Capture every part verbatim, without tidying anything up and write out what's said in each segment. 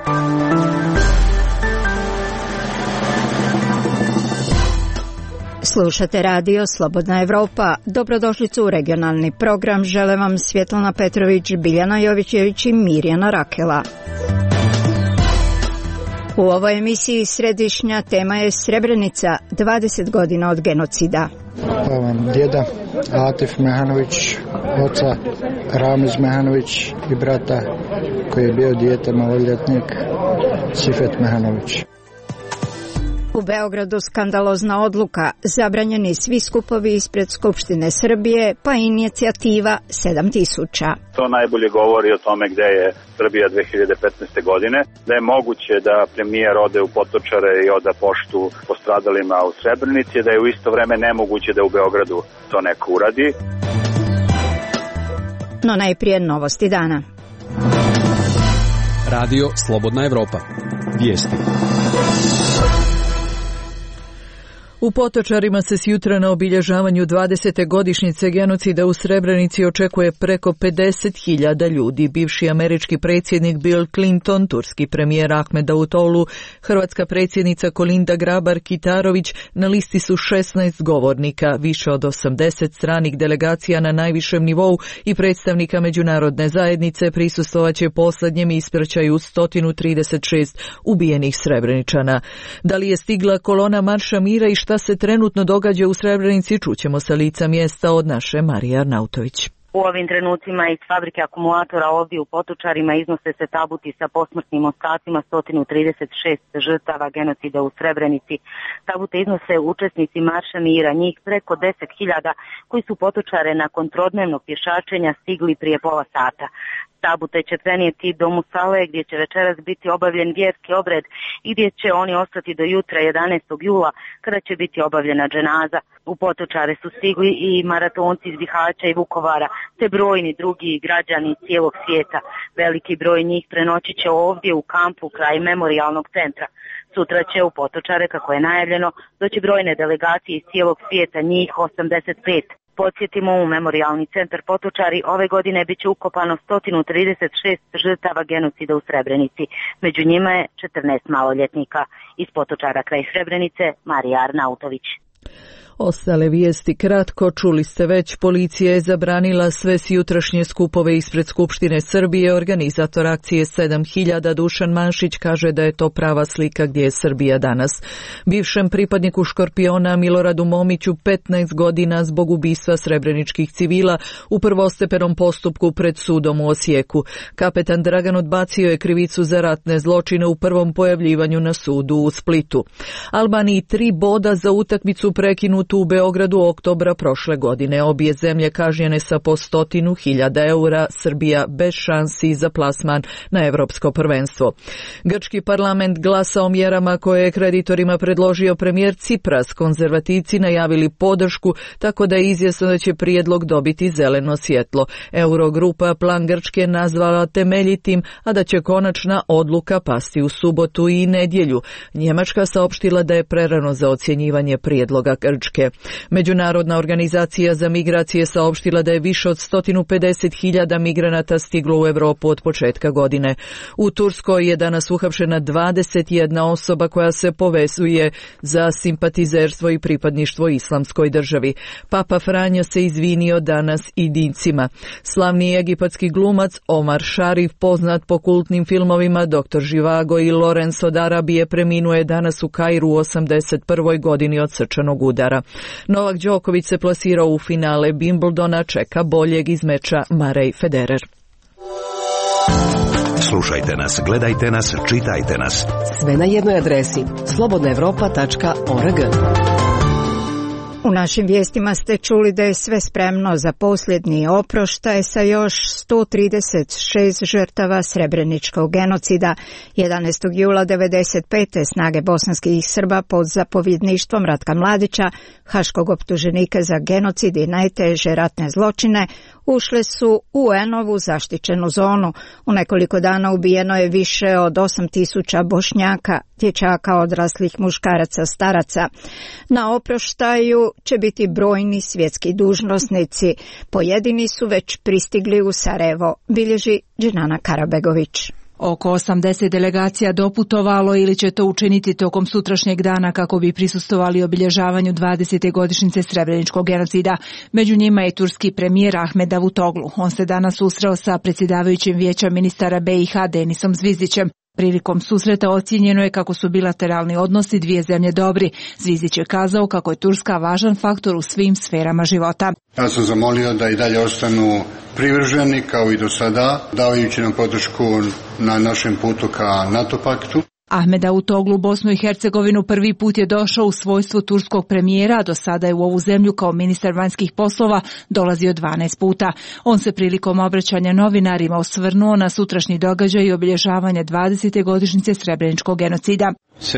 Slušate radio Slobodna Evropa. Dobrodošlicu u regionalni program. Žele vam Svjetlana Petrović, Biljana Jovićević i Mirjana Rakela. U ovoj emisiji središnja tema je Srebrenica, dvadeset godina od genocida. Djeda Atif Mehanović, oca Ramiz Mehanović i brata koji je bio dijete maloljetnik Sifet Mehanović. U Beogradu skandalozna odluka, zabranjeni svi skupovi ispred Skupštine Srbije, pa inicijativa sedam tisuća. To najbolje govori o tome gde je Srbija dve hiljade petnaeste. godine, da je moguće da premijer ode u Potočare i oda poštu postradalima u Srebrenici, da je u isto vreme nemoguće da u Beogradu to neko uradi. No najprije novosti dana. Radio Slobodna Evropa. Vijesti. U Potočarima se s jutra na obilježavanju dvadesete godišnjice genocida u Srebrenici očekuje preko pedeset hiljada ljudi. Bivši američki predsjednik Bill Clinton, turski premijer Ahmed Davutoglu, hrvatska predsjednica Kolinda Grabar-Kitarović, na listi su šesnaest govornika, više od osamdeset stranih delegacija na najvišem nivou i predstavnika međunarodne zajednice prisustvovaće posljednjem ispraćaju sto trideset šest ubijenih Srebreničana. Da li je stigla kolona Marša mira i šta se trenutno događa u Srebrenici, čućemo sa lica mjesta od naše Marije Arnautović. U ovim trenucima iz fabrike akumulatora ovdje u Potočarima iznose se tabuti sa posmrtnim ostacima sto trideset šest žrtava genocida u Srebrenici. Tabute iznose učesnici Marša mira, njih preko deset hiljada koji su Potočare nakon trodnevnog pješačenja stigli prije pola sata. Tabute će prenijeti do Musale gdje će večeras biti obavljen vjerski obred i gdje će oni ostati do jutra jedanaestog jula kada će biti obavljena dženaza. U Potočare su stigli i maratonci iz Bihaća i Vukovara te brojni drugi građani cijelog svijeta. Veliki broj njih prenoći će ovdje u kampu kraj memorijalnog centra. Sutra će u Potočare, kako je najavljeno, doći brojne delegacije iz cijelog svijeta, njih osamdeset pet. Podsjetimo, u memorijalni centar Potočari ove godine bit će ukopano sto trideset šest žrtava genocida u Srebrenici. Među njima je četrnaest maloljetnika. Iz Potočara kraj Srebrenice, Marija Arnautović. Ostale vijesti kratko, čuli ste već, policija je zabranila sve sjutrašnje skupove ispred Skupštine Srbije. Organizator akcije sedam hiljada Dušan Manšić kaže da je to prava slika gdje je Srbija danas. Bivšem pripadniku Škorpiona Miloradu Momiću petnaest godina zbog ubistva srebreničkih civila u prvostepenom postupku pred sudom u Osijeku. Kapetan Dragan odbacio je krivicu za ratne zločine u prvom pojavljivanju na sudu u Splitu. Albaniji tri boda za utakmicu prekinutu u Beogradu oktobra prošle godine. Obje zemlje kažnjene sa po stotinu hiljada eura, Srbija bez šansi za plasman na Evropsko prvenstvo. Grčki parlament glasa o mjerama koje je kreditorima predložio premijer Cipras. Konzervativci najavili podršku, tako da je izvjesno da će prijedlog dobiti zeleno svjetlo. Eurogrupa plan Grčke nazvala temeljitim, a da će konačna odluka pasti u subotu i nedjelju. Njemačka saopštila da je prerano za ocjenjivanje prijedloga Grčke. Međunarodna organizacija za migracije saopštila da je više od sto pedeset hiljada migranata stiglo u Europu od početka godine. U Turskoj je danas uhapšena dvadeset jedna osoba koja se povezuje za simpatizerstvo i pripadništvo islamskoj državi. Papa Franjo se izvinio danas i dincima. Slavni egipatski glumac Omar Sharif, poznat po kultnim filmovima doktor Živago i Lorenzo od Arabije, preminuo je danas u Kairu u osamdeset prvoj godini od srčanog udara. Novak Đoković se plasirao u finale Wimbledona, čeka boljeg iz meča Marej Federer. Slušajte nas, gledajte nas, čitajte nas. Sve na jednoj adresi slobodna evropa tačka org. U našim vijestima ste čuli da je sve spremno za posljednji oproštaj sa još sto trideset šest žrtava srebreničkog genocida. jedanaestog jula devedeset pete snage bosanskih Srba pod zapovjedništvom Ratka Mladića, haškog optuženika za genocid i najteže ratne zločine, ušle su u U N-ovu zaštićenu zonu. U nekoliko dana ubijeno je više od osam tisuća Bošnjaka, dječaka, odraslih muškaraca, staraca. Na oproštaju će biti brojni svjetski dužnosnici. Pojedini su već pristigli u Sarajevo, bilježi Dženana Karabegović. Oko osamdeset delegacija doputovalo ili će to učiniti tokom sutrašnjeg dana kako bi prisustvovali obilježavanju dvadesete godišnjice Srebreničkog genocida. Među njima je turski premijer Ahmed Davutoglu. On se danas susreo sa predsjedavajućim vijeća ministara B i H Denisom Zvizdićem. Prilikom susreta ocijenjeno je kako su bilateralni odnosi dvije zemlje dobri. Zvizdić je kazao kako je Turska važan faktor u svim sferama života. Ja sam zamolio da i dalje ostanu privrženi kao i do sada, davajući nam podršku na našem putu ka NATO paktu. Ahmed Davutoglu u Bosnu i Hercegovinu prvi put je došao u svojstvu turskog premijera, a do sada je u ovu zemlju kao ministar vanjskih poslova dolazio dvanaest puta. On se prilikom obraćanja novinarima osvrnuo na sutrašnji događaj i obilježavanje dvadesete godišnjice Srebreničkog genocida.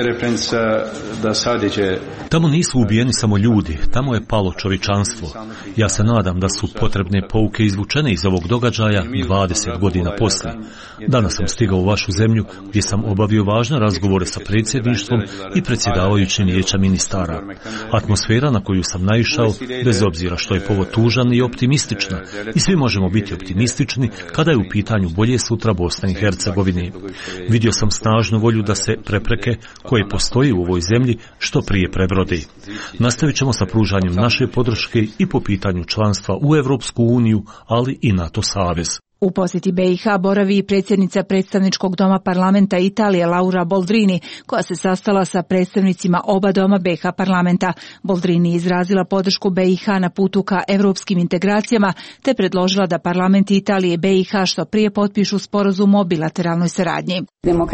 Tamo nisu ubijeni samo ljudi, tamo je palo čovječanstvo. Ja se nadam da su potrebne pouke izvučene iz ovog događaja dvadeset godina poslije. Danas sam stigao u vašu zemlju gdje sam obavio važne razgovore sa predsjedništvom i predsjedavajućim vijeća ministara. Atmosfera na koju sam naišao, bez obzira što je povod tužan i optimistična, i svi možemo biti optimistični kada je u pitanju bolje sutra Bosne i Hercegovine. Vidio sam snažnu volju da se prepreke koje postoji u ovoj zemlji što prije prebrode. Nastavit ćemo sa pružanjem naše podrške i po pitanju članstva u Europsku uniju, ali i NATO savez. U posjeti B i H boravi i predsjednica predstavničkog doma parlamenta Italije Laura Boldrini, koja se sastala sa predstavnicima oba doma B i H parlamenta. Boldrini izrazila podršku B i H na putu ka europskim integracijama, te predložila da parlament Italije i B i H što prije potpišu sporazum o bilateralnoj saradnji.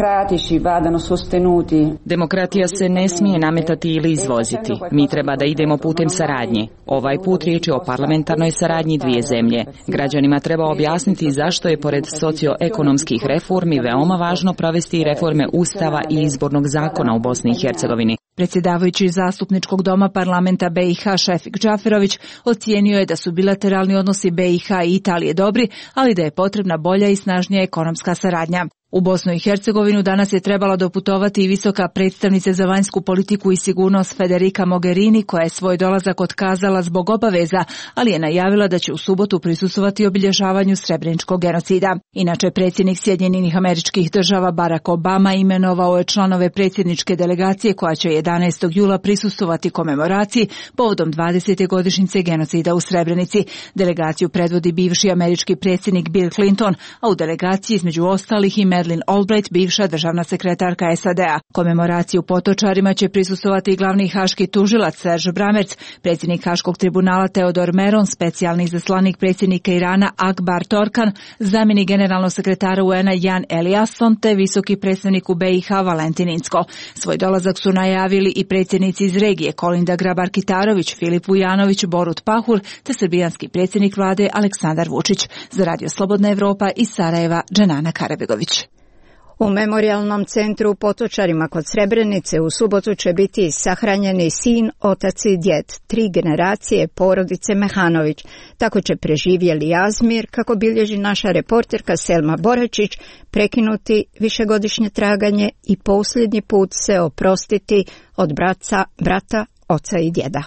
Demokratija se ne smije nametati ili izvoziti. Mi treba da idemo putem saradnje. Ovaj put riječ je o parlamentarnoj saradnji dvije zemlje. Građanima treba objasniti zašto je pored socioekonomskih reformi veoma važno provesti reforme Ustava i izbornog zakona u Bosni i Hercegovini. Predsjedavajući zastupničkog doma parlamenta B i H Šefik Džaferović ocijenio je da su bilateralni odnosi B i H i Italije dobri, ali da je potrebna bolja i snažnija ekonomska saradnja. U Bosnu i Hercegovinu danas je trebala doputovati i visoka predstavnica za vanjsku politiku i sigurnost Federica Mogherini, koja je svoj dolazak otkazala zbog obaveza, ali je najavila da će u subotu prisustvovati obilježavanju Srebreničkog genocida. Inače, predsjednik Sjedinjenih Američkih Država Barack Obama imenovao je članove predsjedničke delegacije koja će jedanaestog jula prisustvovati komemoraciji povodom dvadesete godišnjice genocida u Srebrenici. Delegaciju predvodi bivši američki predsjednik Bill Clinton, a u delegaciji između ostalih i Madeleine Albright, bivša državna sekretarka S A D A. Komemoraciju u Potočarima će prisustvovati i glavni haški tužilac Serge Bramerc, predsjednik Haškog tribunala Teodor Meron, specijalni izaslanik predsjednika Irana Akbar Torkan, zamjenik generalnog sekretara U N A Jan Eliasson te visoki predstavnik u B i H Valentin Incko. Svoj dolazak su najavili i predsjednici iz regije Kolinda Grabar-Kitarović, Filip Vujanović, Borut Pahor te srbijanski predsjednik vlade Aleksandar Vučić. Za Radio Slobodna Evropa iz Sarajeva, Dženana Karabegović. U memorijalnom centru u Potočarima kod Srebrenice u subotu će biti sahranjeni sin, otac i djed, tri generacije porodice Mehanović. Tako će preživjeli Azmir, kako bilježi naša reporterka Selma Boračić, prekinuti višegodišnje traganje i posljednji put se oprostiti od braca, brata, oca i djeda.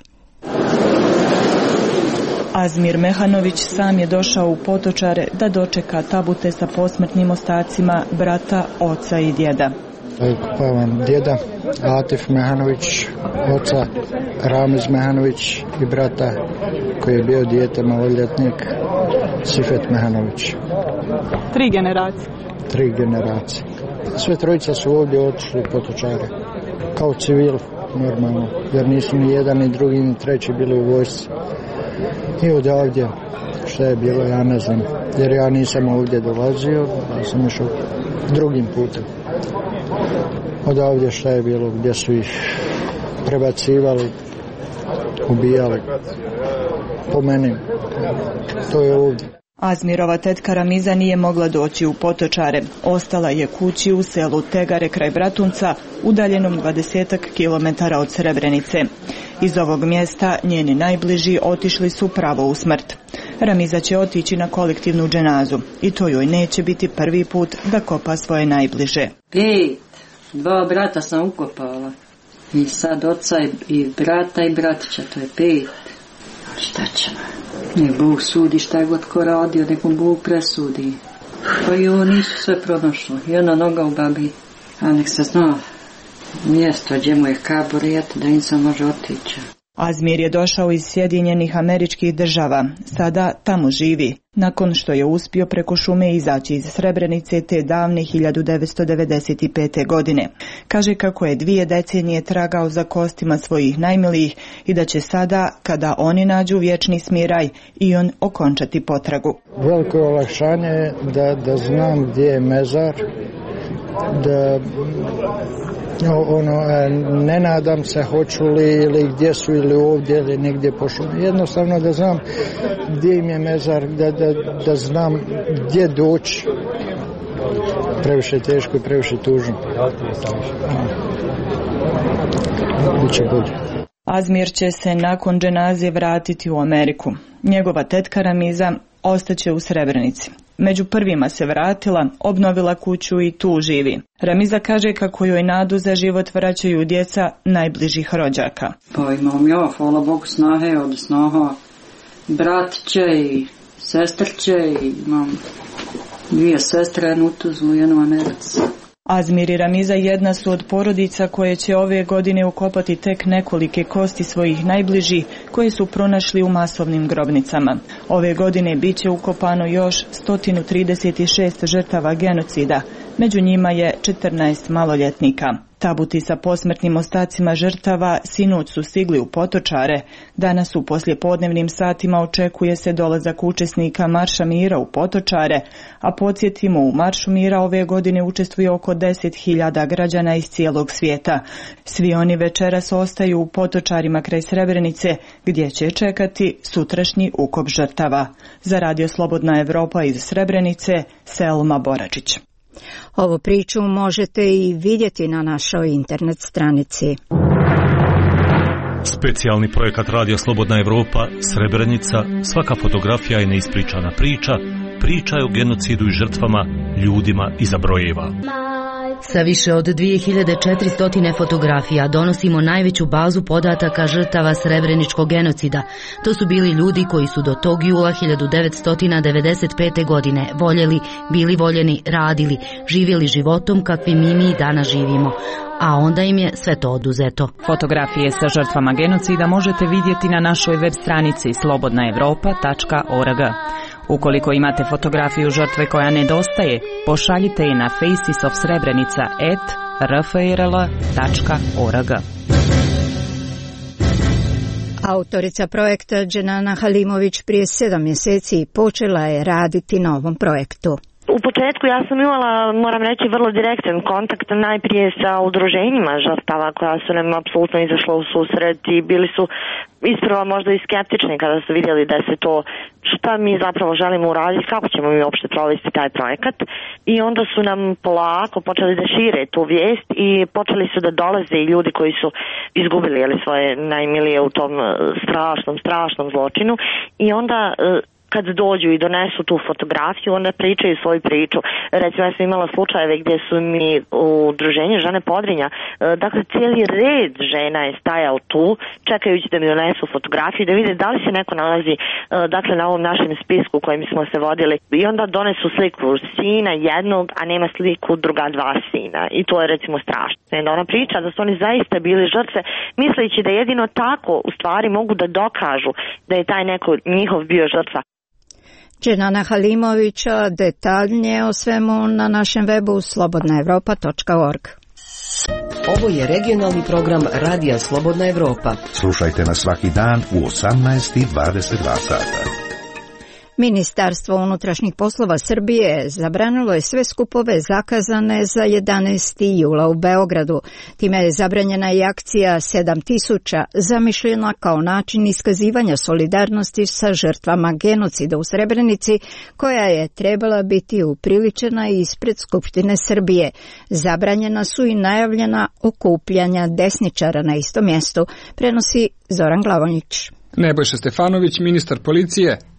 Azmir Mehanović sam je došao u Potočare da dočeka tabute sa posmrtnim ostacima brata, oca i djeda. Kopavam djeda Atif Mehanović, oca Ramiz Mehanović i brata koji je bio dijete maloljetnik Sifet Mehanović. Tri generacije. Tri generacije. Sve trojica su ovdje otišli u Potočare kao civil normalno, jer nisu ni jedan ni drugi ni treći bili u vojsci. I odavdje što je bilo, ja ne znam, jer ja nisam ovdje dolazio, ja sam išao drugim putem. Odavdje što je bilo, gdje su ih prebacivali, ubijali, po meni, to je ovdje. Azmirova tetka Ramiza nije mogla doći u Potočare. Ostala je kući u selu Tegare kraj Bratunca, udaljenom dvadesetak kilometara od Srebrenice. Iz ovog mjesta njeni najbliži otišli su pravo u smrt. Ramiza će otići na kolektivnu dženazu i to joj neće biti prvi put da kopa svoje najbliže. Pet, dva brata sam ukopala i sad oca i brata i bratića, to je pet. Šta ćemo? Nek Bog sudi šta je god ko radio, nek mu Bog presudi. Pa i ovo nisu sve pronašlo. Jedna noga u babi. A nek se zna mjesto gdje mu je kaburijet da im se može otići. Azmir je došao iz Sjedinjenih Američkih Država. Sada tamo živi. Nakon što je uspio preko šume izaći iz Srebrenice te davne hiljadu devetsto devedeset pete. godine. Kaže kako je dvije decenije tragao za kostima svojih najmilijih i da će sada, kada oni nađu vječni smiraj, i on okončati potragu. Veliko olakšanje je da, da znam gdje je mezar, da ono, ne nadam se hoću li ili gdje su ili ovdje ili negdje po šumi. Jednostavno da znam gdje im je mezar, da, da, da znam gdje doći. Previše teško i previše tužno. Biće bolje. Azmir će se nakon dženaze vratiti u Ameriku. Njegova tetka Ramiza ostaće u Srebrenici. Među prvima se vratila, obnovila kuću i tu živi. Ramiza kaže kako joj nadu za život vraćaju djeca najbližih rođaka. Pa imam ja, hvala Bogu, snahe od snaha bratće i sestrće i imam dvije sestre, jednu u Tuzlu, jednu u Americi. Azmir i Ramiza jedna su od porodica koje će ove godine ukopati tek nekolike kosti svojih najbližih koje su pronašli u masovnim grobnicama. Ove godine bit će ukopano još sto trideset šest žrtava genocida, među njima je četrnaest maloljetnika. Tabuti sa posmrtnim ostacima žrtava sinoć su stigli u Potočare. Danas u poslijepodnevnim satima očekuje se dolazak učesnika Marša mira u Potočare, a podsjetimo, u Maršu mira ove godine učestvuje oko deset hiljada građana iz cijelog svijeta. Svi oni večeras ostaju u Potočarima kraj Srebrenice, gdje će čekati sutrašnji ukop žrtava. Za Radio Slobodna Evropa iz Srebrenice, Selma Boračić. Ovu priču možete i vidjeti na našoj internet stranici. Specijalni projekat Radio Slobodna Evropa, Srebrenica, svaka fotografija je neispričana priča, priča je o genocidu i žrtvama, ljudima iza brojeva. Sa više od dvije hiljade četiristo fotografija donosimo najveću bazu podataka žrtava Srebreničkog genocida. To su bili ljudi koji su do tog jula hiljadu devetsto devedeset pete. godine voljeli, bili voljeni, radili, živjeli životom kakvim mi mi danas živimo. A onda im je sve to oduzeto. Fotografije sa žrtvama genocida možete vidjeti na našoj web stranici slobodna evropa tačka org. Ukoliko imate fotografiju žrtve koja nedostaje, pošaljite je na faces of srebrenica at r f r l tačka org. Autorica projekta Dženana Halimović prije sedam mjeseci počela je raditi na ovom projektu. U početku ja sam imala, moram reći, vrlo direktan kontakt najprije sa udruženjima žrtava koja su nam apsolutno izašla u susret i bili su isprva možda i skeptični kada su vidjeli da se to, šta mi zapravo želimo uraditi, kako ćemo mi uopšte provesti taj projekat, i onda su nam polako počeli da šire tu vijest i počeli su da dolaze i ljudi koji su izgubili jeli, svoje najmilije u tom strašnom, strašnom zločinu, i onda kad dođu i donesu tu fotografiju, onda pričaju svoju priču. Recimo, ja sam imala slučajeve gdje su mi u udruženju žene Podrinja, dakle, cijeli red žena je stajao tu, čekajući da mi donesu fotografiju, da vide da li se neko nalazi, dakle, na ovom našem spisku kojim smo se vodili. I onda donesu sliku sina jednog, a nema sliku druga dva sina. I to je, recimo, strašno. I ona priča da su oni zaista bili žrtve, misleći da jedino tako, u stvari, mogu da dokažu da je taj neko njihov bio žrtva. Dženana Halimovića detaljnije o svemu na našem webu slobodna evropa tačka org. Ovo je regionalni program Radija Slobodna Evropa. Slušajte nas svaki dan u osamnaest i dvadeset dva sata. Ministarstvo unutrašnjih poslova Srbije zabranilo je sve skupove zakazane za jedanaesti jula u Beogradu. Time je zabranjena i akcija sedam tisuća, zamišljena kao način iskazivanja solidarnosti sa žrtvama genocida u Srebrenici, koja je trebala biti upriličena ispred Skupštine Srbije. Zabranjena su i najavljena okupljanja desničara na istom mjestu, prenosi Zoran Glavonjić. Nebojša Stefanović, ministar policije,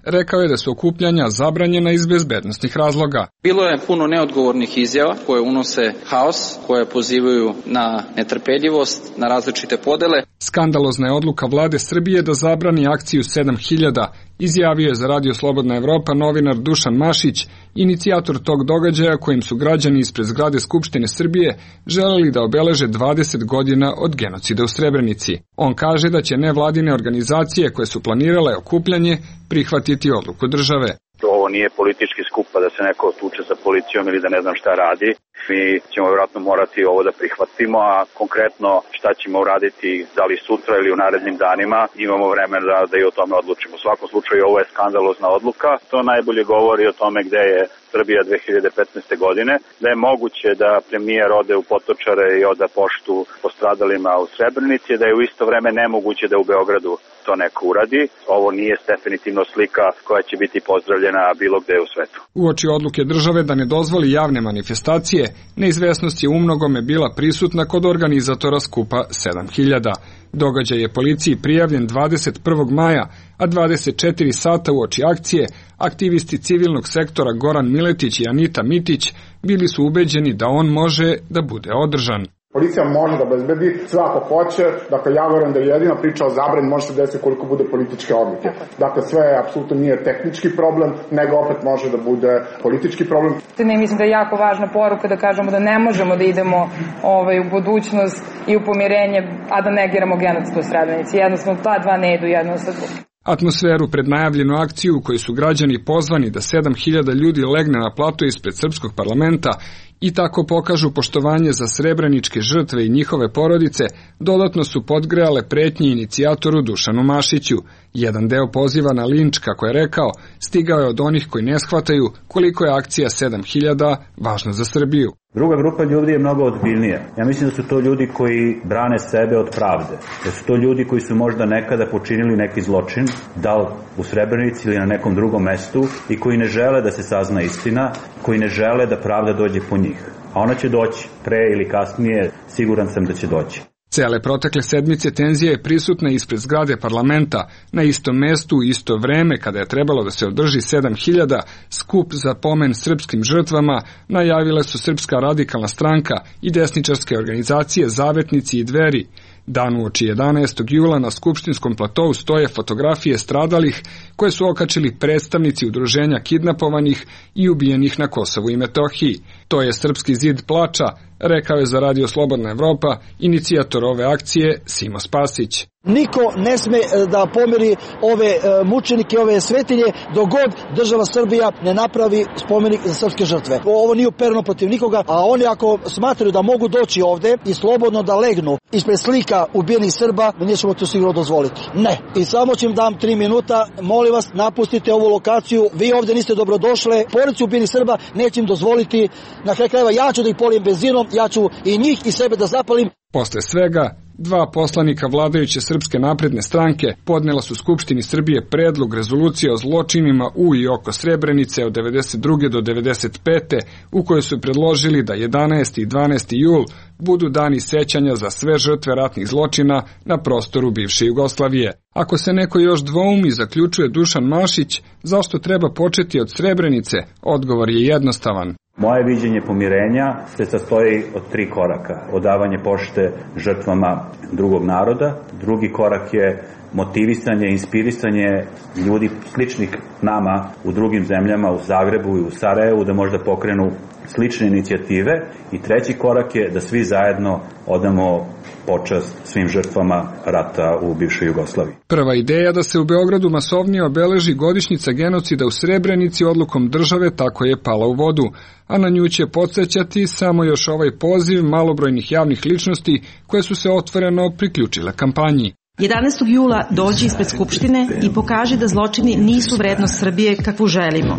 rekao je da su okupljanja zabranjena iz bezbednosnih razloga. Bilo je puno neodgovornih izjava koje unose haos, koje pozivaju na netrpeljivost, na različite podele. Skandalozna je odluka vlade Srbije da zabrani akciju sedam hiljada, izjavio je za Radio Slobodna Evropa novinar Dušan Mašić, inicijator tog događaja kojim su građani ispred zgrade Skupštine Srbije želeli da obeleže dvadeset godina od genocida u Srebrenici. On kaže da će nevladine organizacije koje su planirale okupljanje prihvatiti odluku države. Ovo nije politički skup pa da se neko tuče sa policijom ili da ne znam šta radi. Mi ćemo vjerojatno morati ovo da prihvatimo, a konkretno šta ćemo uraditi, da li sutra ili u narednim danima, imamo vremena da, da i o tome odlučimo. U svakom slučaju ovo je skandalozna odluka. To najbolje govori o tome gde je Srbija dve hiljade petnaeste. godine, da je moguće da premijer ode u Potočare i oda poštu postradalima u Srebrenici, da je u isto vreme nemoguće da u Beogradu to neko uradi. Ovo nije definitivno slika koja će biti pozdravljena bilo gde u svetu. Uoči odluke države da ne dozvoli javne manifestacije, neizvesnost je umnogome bila prisutna kod organizatora skupa sedam hiljada. Događaj je policiji prijavljen dvadeset prvog maja, a dvadeset četiri sata uoči akcije aktivisti civilnog sektora Goran Miletić i Anita Mitić bili su ubeđeni da on može da bude održan. Policija može da obezbedi sve ako hoće, dakle ja verujem da je jedina priča o zabrani može se desiti koliko bude političke odluke. Dakle sve apsolutno nije tehnički problem, nego opet može da bude politički problem. Ne mislim da je jako važna poruka da kažemo da ne možemo da idemo ovaj, u budućnost i u pomirenje, a da negiramo genocid u Srebrenici. Jednostavno ta dva ne idu jedno sa drugim. Atmosferu pred najavljenu akciju u kojoj su građani pozvani da sedam hiljada ljudi legne na plato ispred srpskog parlamenta i tako pokažu poštovanje za srebreničke žrtve i njihove porodice, dodatno su podgrejale pretnje inicijatoru Dušanu Mašiću. Jedan deo poziva na linč, kako je rekao, stigao je od onih koji ne shvataju koliko je akcija sedam hiljada važna za Srbiju. Druga grupa ljudi je mnogo ozbiljnija. Ja mislim da su to ljudi koji brane sebe od pravde. Da su to ljudi koji su možda nekada počinili neki zločin, da li u Srebrenici ili na nekom drugom mestu, i koji ne žele da se sazna istina, koji ne žele da pravda dođe po njih. A ona će doći, pre ili kasnije, siguran sam da će doći. Cele protekle sedmice tenzija je prisutna ispred zgrade parlamenta, na istom mestu u isto vreme kada je trebalo da se održi sedam hiljada, skup za pomen srpskim žrtvama najavile su Srpska radikalna stranka i desničarske organizacije Zavetnici i Dveri. Dan uoči jedanaestog jula na skupštinskom platovu stoje fotografije stradalih koje su okačili predstavnici udruženja kidnapovanih i ubijenih na Kosovu i Metohiji. To je Srpski zid plača, rekao je za Radio Slobodna Evropa inicijator ove akcije Simo Spasić. Niko ne sme da pomeri ove mučenike, ove svetinje, dok god država Srbija ne napravi spomenik za srpske žrtve. Ovo nije upereno protiv nikoga, a oni ako smatraju da mogu doći ovde i slobodno da legnu ispred slika ubijenih Srba, mi nećemo to sigurno dozvoliti. Ne. I samo ću im dam tri minuta, molim vas, napustite ovu lokaciju, vi ovde niste dobrodošle, porodicu ubijenih Srba nećem dozvoliti, na kraju krajeva ja ću da ih polijem benzinom, ja ću i njih i sebe da zapalim. Posle svega, dva poslanika vladajuće Srpske napredne stranke podnela su Skupštini Srbije predlog rezolucije o zločinima u i oko Srebrenice od devedeset druge do devedeset pete u kojoj su predložili da jedanaesti i dvanaesti jul budu dani sećanja za sve žrtve ratnih zločina na prostoru bivše Jugoslavije. Ako se neko još dvoumi, zaključuje Dušan Mašić, zašto treba početi od Srebrenice, odgovor je jednostavan. Moje viđenje pomirenja se sastoji od tri koraka. Odavanje pošte žrtvama drugog naroda. Drugi korak je motivisanje, inspirisanje ljudi sličnih nama u drugim zemljama, u Zagrebu i u Sarajevu, da možda pokrenu slične inicijative. I treći korak je da svi zajedno odamo počast svim žrtvama rata u bivšoj Jugoslaviji. Prva ideja da se u Beogradu masovnije obeleži godišnjica genocida u Srebrenici odlukom države tako je pala u vodu, a na nju će podsjećati samo još ovaj poziv malobrojnih javnih ličnosti koje su se otvoreno priključile kampanji. jedanaestog jula dođi ispred Skupštine i pokaži da zločini nisu vrednost Srbije kakvu želimo.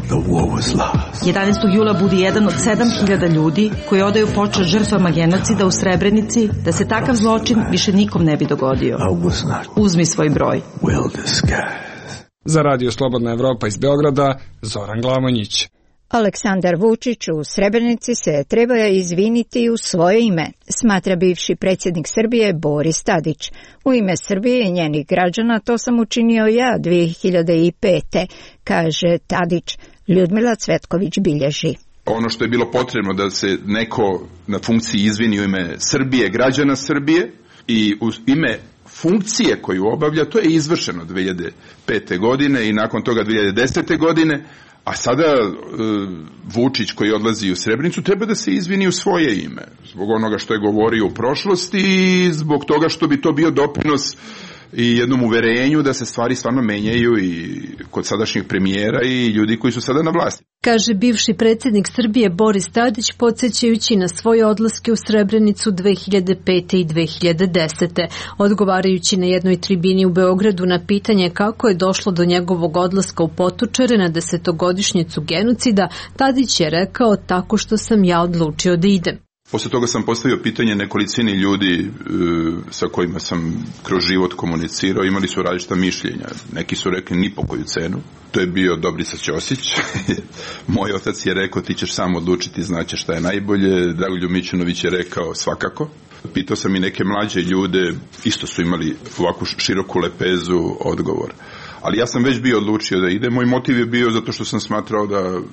jedanaestog jula budi jedan od sedam hiljada ljudi koji odaju počast žrtvama genocida u Srebrenici, da se takav zločin više nikom ne bi dogodio. Uzmi svoj broj. Za Radio Slobodna Evropa iz Beograda, Zoran Glamonjić. Aleksandar Vučić u Srebrenici se treba izviniti u svoje ime, smatra bivši predsjednik Srbije Boris Tadić. U ime Srbije i njenih građana to sam učinio ja dvije hiljade pete, kaže Tadić. Ljudmila Cvetković bilježi. Ono što je bilo potrebno da se neko na funkciji izvini u ime Srbije, građana Srbije i u ime funkcije koju obavlja, to je izvršeno dvije hiljade pete. godine i nakon toga dvije hiljade desete. godine. A sada e, Vučić koji odlazi u Srebrenicu treba da se izvini u svoje ime, zbog onoga što je govorio u prošlosti i zbog toga što bi to bio doprinos i jednom uverenju da se stvari stvarno menjaju i kod sadašnjih premijera i ljudi koji su sada na vlasti. Kaže bivši predsjednik Srbije Boris Tadić, podsjećajući na svoje odlaske u Srebrenicu dvije hiljade pete. i dvije hiljade desete. Odgovarajući na jednoj tribini u Beogradu na pitanje kako je došlo do njegovog odlaska u Potočare na desetogodišnjicu genocida, Tadić je rekao tako što sam ja odlučio da idem. Posle toga sam postavio pitanje nekolicini ljudi e, sa kojima sam kroz život komunicirao, imali su različita mišljenja. Neki su rekli ni po koju cenu. To je bio Dobrica Ćosić. Moj otac je rekao ti ćeš sam odlučiti, znaće šta je najbolje. Dragoljub Mićunović je rekao svakako. Pitao sam i neke mlađe ljude, isto su imali ovakvu široku lepezu odgovor. Ali ja sam već bio odlučio da ide. Moj motiv je bio zato što sam smatrao da e,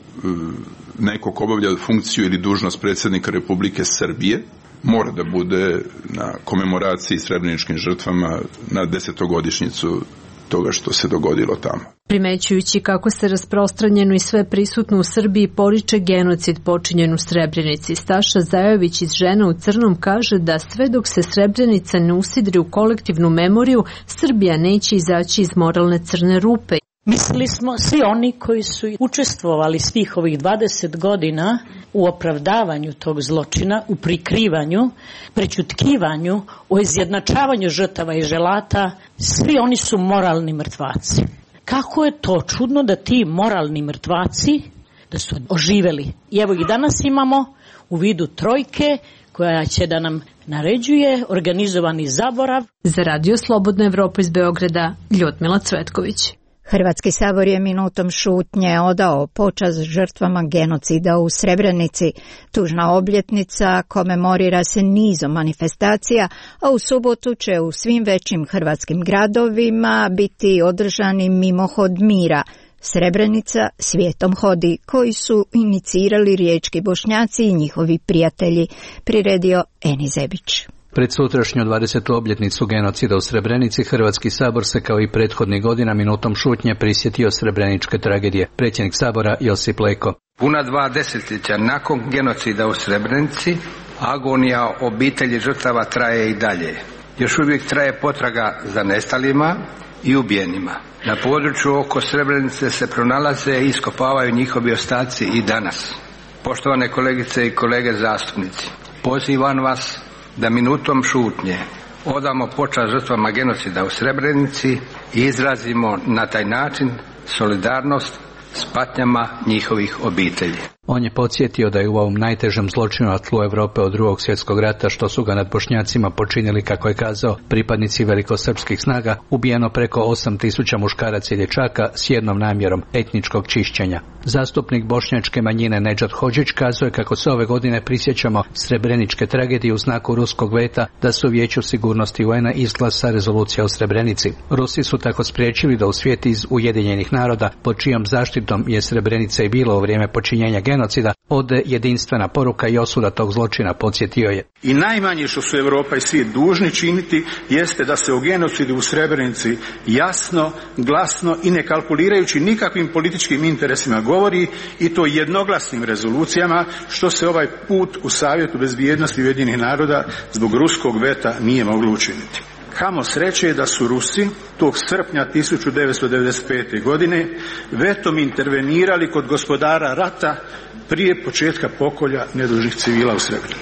neko ko obavlja funkciju ili dužnost predsjednika Republike Srbije mora da bude na komemoraciji srebreničkim žrtvama na desetogodišnjicu toga što se dogodilo tamo. Primećujući kako se rasprostranjeno i sve prisutno u Srbiji poriče genocid počinjen u Srebrenici, Staša Zajović iz Žena u crnom kaže da sve dok se Srebrenica ne usidri u kolektivnu memoriju, Srbija neće izaći iz moralne crne rupe. Mislili smo svi oni koji su učestvovali svih ovih dvadeset godina u opravdavanju tog zločina, u prikrivanju, prećutkivanju, o izjednačavanju žrtava i želata, svi oni su moralni mrtvaci. Kako je to čudno da ti moralni mrtvaci da su oživeli. I evo ih danas imamo u vidu trojke koja će da nam naređuje organizovani zaborav. Za Radio Slobodna Evropa iz Beograda, Ljudmila Cvetković. Hrvatski sabor je minutom šutnje odao počast žrtvama genocida u Srebrenici. Tužna obljetnica komemorira se nizom manifestacija, a u subotu će u svim većim hrvatskim gradovima biti održani mimohod mira. Srebrenica svijetom hodi, koji su inicirali riječki Bošnjaci i njihovi prijatelji, priredio Eni Zebić. Pred sutrašnju dvadesetu obljetnicu genocida u Srebrenici, Hrvatski sabor se kao i prethodnih godina minutom šutnje prisjetio srebreničke tragedije. Predsjednik sabora Josip Leko. Puna dva desetljeća nakon genocida u Srebrenici, agonija obitelji žrtava traje i dalje. Još uvijek traje potraga za nestalima i ubijenima. Na području oko Srebrenice se pronalaze i iskopavaju njihovi ostaci i danas. Poštovane kolegice i kolege zastupnici, pozivam vas da minutom šutnje odamo počast žrtvama genocida u Srebrenici i izrazimo na taj način solidarnost s patnjama njihovih obitelji. On je podsjetio da je u ovom najtežem zločinu na tlu Europe od drugog svjetskog rata, što su ga nad Bošnjacima počinili, kako je kazao, pripadnici velikosrpskih snaga, ubijeno preko osam tisuća muškaraca i dječaka s jednom namjerom etničkog čišćenja. Zastupnik bošnjačke manjine Nedžad Hodžić kazuje kako se ove godine prisjećamo srebreničke tragedije u znaku ruskog veta da se u Vijeću sigurnosti U N-a izglasa rezolucija o Srebrenici. Rusi su tako spriječili da u svijet iz Ujedinjenih naroda, pod čijom zaštitom je Srebrenica i bilo u vrijeme počinjenja genocida, ode jedinstvena poruka i osuda tog zločina, podsjetio je. I najmanje što su Europa i svijet dužni činiti jeste da se o genocidu u Srebrenici jasno, glasno i ne kalkulirajući nikakvim političkim interesima govori, i to jednoglasnim rezolucijama, što se ovaj put u Savjetu bezbjednosti Ujedinjenih naroda zbog ruskog veta nije moglo učiniti. Kamo sreće da su Rusi tog srpnja tisuću devetsto devedeset pete. godine vetom intervenirali kod gospodara rata prije početka pokolja nedužnih civila u Srebrenici.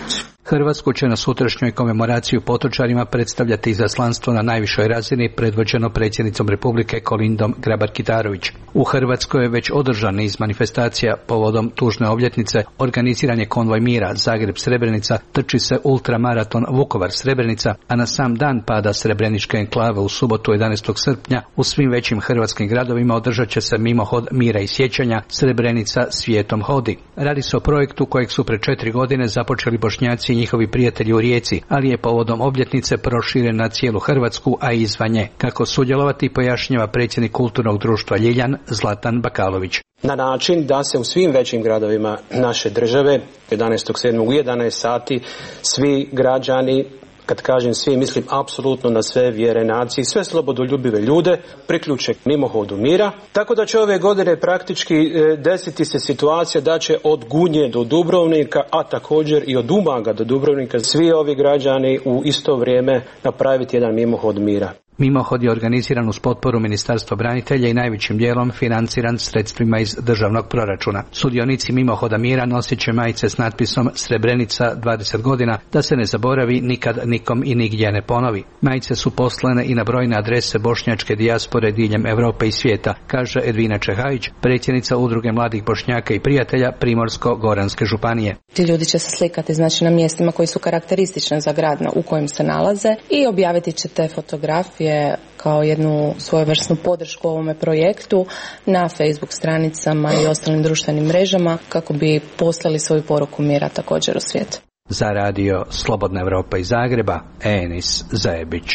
Hrvatsku će na sutrašnjoj komemoraciji u Potočarima predstavljati izaslanstvo na najvišoj razini predvođeno predsjednicom Republike Kolindom Grabar-Kitarović. U Hrvatskoj je već održan niz manifestacija povodom tužne obljetnice, organiziran je konvoj mira Zagreb-Srebrenica, trči se ultramaraton Vukovar-Srebrenica, a na sam dan pada Srebreničke enklave u subotu jedanaestog srpnja u svim većim hrvatskim gradovima održat će se mimohod mira i sjećanja Srebrenica svijetom hodi. Radi se o projektu kojeg su pre četiri godine započeli Bošnjaci i njihovi prijatelji u Rijeci, ali je povodom obljetnice proširen na cijelu Hrvatsku, a i izvan nje. Kako sudjelovati pojašnjava predsjednik Kulturnog društva Ljiljan Zlatan Bakalović. Na način da se u svim većim gradovima naše države jedanaestog sedmog u jedanaest sati svi građani, kad kažem svi, mislim apsolutno na sve vjere, nacije, sve slobodoljubive ljude, priključe mimohodu mira. Tako da će ove godine praktički desiti se situacija da će od Gunje do Dubrovnika, a također i od Umaga do Dubrovnika, svi ovi građani u isto vrijeme napraviti jedan mimohod mira. Mimohod je organiziran uz potporu Ministarstva branitelja i najvećim dijelom financiran sredstvima iz državnog proračuna. Sudionici mimohoda mira nosit će majice s natpisom Srebrenica dvadeset godina, da se ne zaboravi, nikad nikom i nigdje ne ponovi. Majice su poslane i na brojne adrese bošnjačke dijaspore diljem Europe i svijeta, kaže Edvina Čehajić, predsjednica Udruge mladih Bošnjaka i prijatelja Primorsko-goranske županije. Ti ljudi će se slikati znači na mjestima koji su karakteristični za grad u kojem se nalaze i objaviti će te fotografije kao jednu svojevrsnu podršku ovome projektu na Facebook stranicama i ostalim društvenim mrežama kako bi poslali svoju poruku mira također u svijet. Za radio Slobodna Evropa iz Zagreba, Enis Zajebić.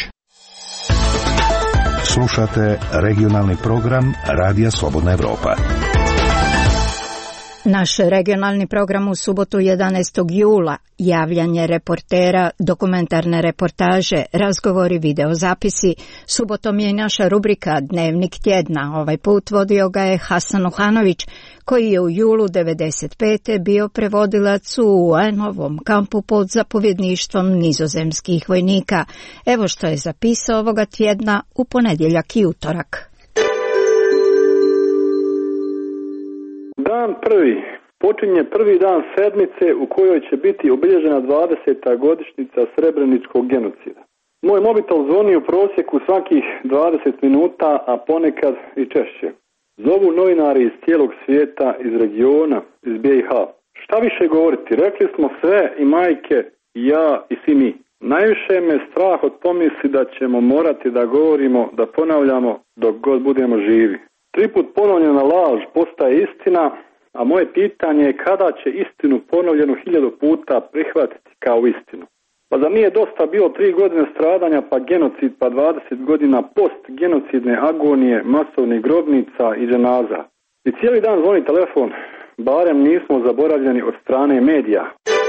Slušate regionalni program Radija Slobodna Evropa. Naš regionalni program u subotu jedanaestog jula, javljanje reportera, dokumentarne reportaže, razgovori, videozapisi. Subotom je i naša rubrika Dnevnik tjedna. Ovaj put vodio ga je Hasan Ohanović, koji je u julu devedeset pete bio prevodilac u U En-ovom kampu pod zapovjedništvom nizozemskih vojnika. Evo što je zapisao ovoga tjedna u ponedjeljak i utorak. Dan prvi. Počinje prvi dan sedmice u kojoj će biti obilježena dvadeseta godišnjica Srebreničkog genocida. Moj mobitel zvoni u prosjeku svakih dvadeset minuta, a ponekad i češće. Zovu novinari iz cijelog svijeta, iz regiona, iz B i H. Šta više govoriti? Rekli smo sve, i majke, i ja, i svi mi. Najviše me strah od pomisli da ćemo morati da govorimo, da ponavljamo dok god budemo živi. Triput ponovljena laž postaje istina, a moje pitanje je kada će istinu ponovljenu hiljadu puta prihvatiti kao istinu. Pa zar nije dosta bilo tri godine stradanja, pa genocid, pa dvadeset godina post-genocidne agonije, masovnih grobnica i dženaza? I cijeli dan zvoni telefon, barem nismo zaboravljeni od strane medija.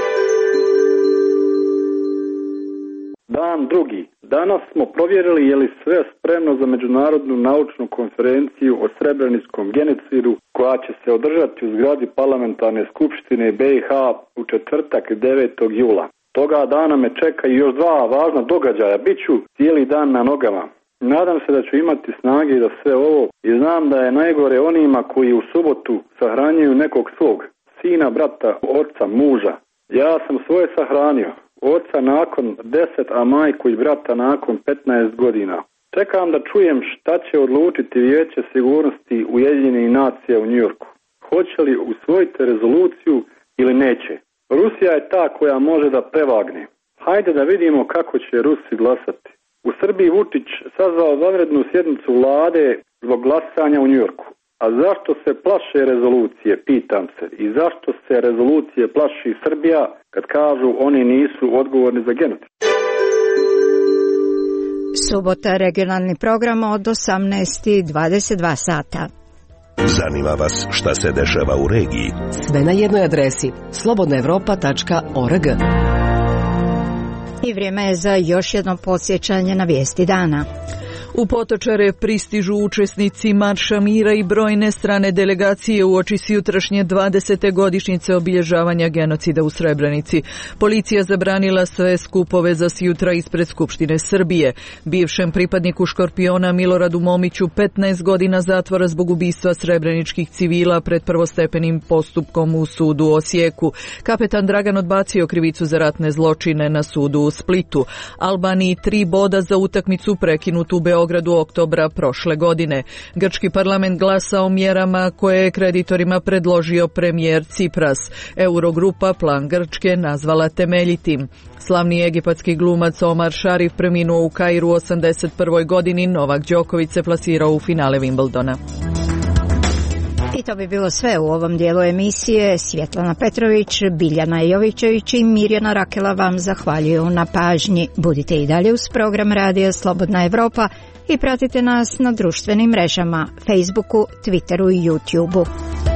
Dan drugi. Danas smo provjerili je li sve spremno za međunarodnu naučnu konferenciju o srebreničkom genocidu koja će se održati u zgradi parlamentarne skupštine B i H u četvrtak devetog jula. Toga dana me čeka i još dva važna događaja. Biću cijeli dan na nogama. Nadam se da ću imati snage za sve ovo i znam da je najgore onima koji u subotu sahranjuju nekog svog sina, brata, oca, muža. Ja sam svoje sahranio. Oca nakon deset, a majku i brata nakon petnaest godina. Čekam da čujem šta će odlučiti Vijeće sigurnosti Ujedinjenih nacija u Njujorku. Hoće li usvojiti rezoluciju ili neće? Rusija je ta koja može da prevagne. Hajde da vidimo kako će Rusi glasati. U Srbiji Vučić sazvao vanrednu sjednicu vlade zbog glasanja u Njujorku. A zašto se plaše rezolucije, pitam se, i zašto se rezolucije plaši Srbija kad kažu oni nisu odgovorni za genocid? Subota, regionalni program od osamnaest i dvadeset dva sata. Zanima vas šta se dešava u regiji? Sve na jednoj adresi slobodna evropa tačka org. I vrijeme je za još jedno podsjećanje na vijesti dana. U Potočare pristižu učesnici Marša mira i brojne strane delegacije uoči jutrašnje dvadesete godišnjice obilježavanja genocida u Srebrenici. Policija zabranila sve skupove za sjutra ispred Skupštine Srbije. Bivšem pripadniku Škorpiona Miloradu Momiću petnaest godina zatvora zbog ubistva srebreničkih civila pred prvostepenim postupkom u sudu u Osijeku. Kapetan Dragan odbacio krivicu za ratne zločine na sudu u Splitu. Albaniji tri boda za utakmicu prekinutu u Beogradu oktobra prošle godine. Grčki parlament glasa o mjerama koje je kreditorima predložio premijer Cipras. Eurogrupa plan Grčke nazvala temeljitim. Slavni egipatski glumac Omar Šarif preminuo u Kairu u osamdeset prvoj godini. Novak Đoković se plasirao u finale Wimbledona. I to bi bilo sve u ovom dijelu emisije. Svjetlana Petrović, Biljana Jovićević i Mirjana Rakela vam zahvaljuju na pažnji. Budite i dalje uz program Radija Slobodna Evropa i pratite nas na društvenim mrežama, Facebooku, Twitteru i YouTubeu.